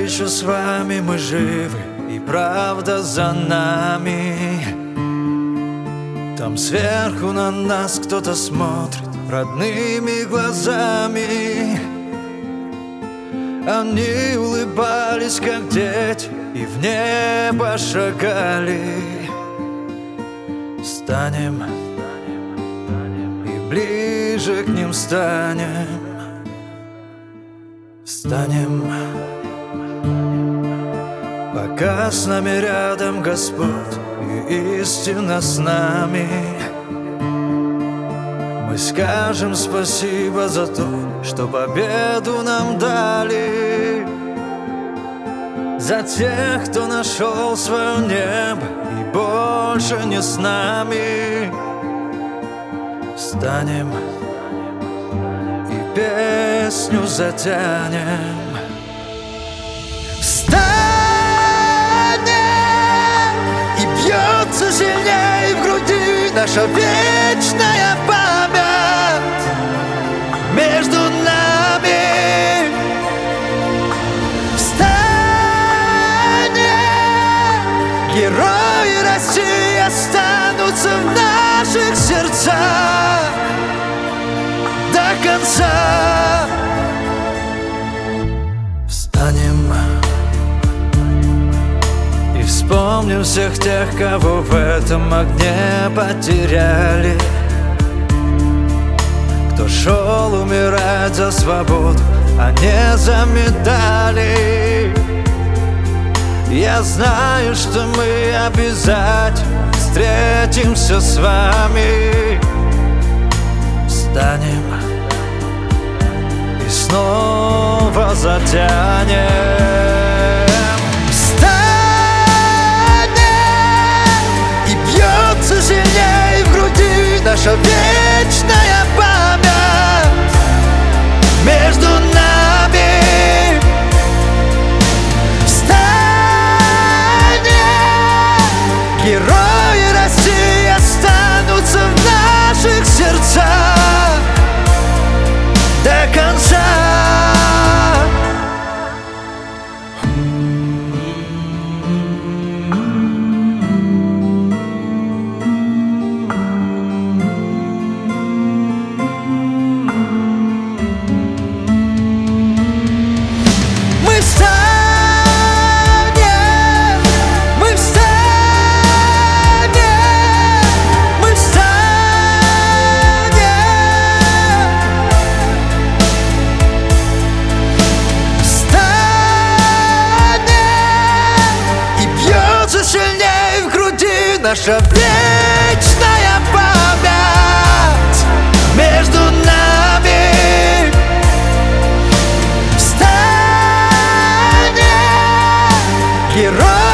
еще с вами, мы живы, и правда за нами. Там сверху на нас кто-то смотрит родными глазами. Они улыбались, как дети, и в небо шагали. Станем и ближе к ним станем. Станем, пока с нами рядом Господь и истина с нами. Мы скажем спасибо за то, что победу нам дали, за тех, кто нашел свое небо и больше не с нами. Встанем и песню затянем. Встанем, и бьется сильнее в груди наша вечная память между нами. Встанем, герои России останутся в наших сердцах до конца. Встанем и вспомним всех тех, кого в этом огне потеряли, кто шел умирать за свободу, а не за медали. Я знаю, что мы обязательно встретимся с вами. Встанем и снова затянем. Встанем, и бьется сильнее в груди наша вечная память между нами. Встанем, герои России останутся в наших сердцах до конца. Наша вечная память между нами. Встанем, герой.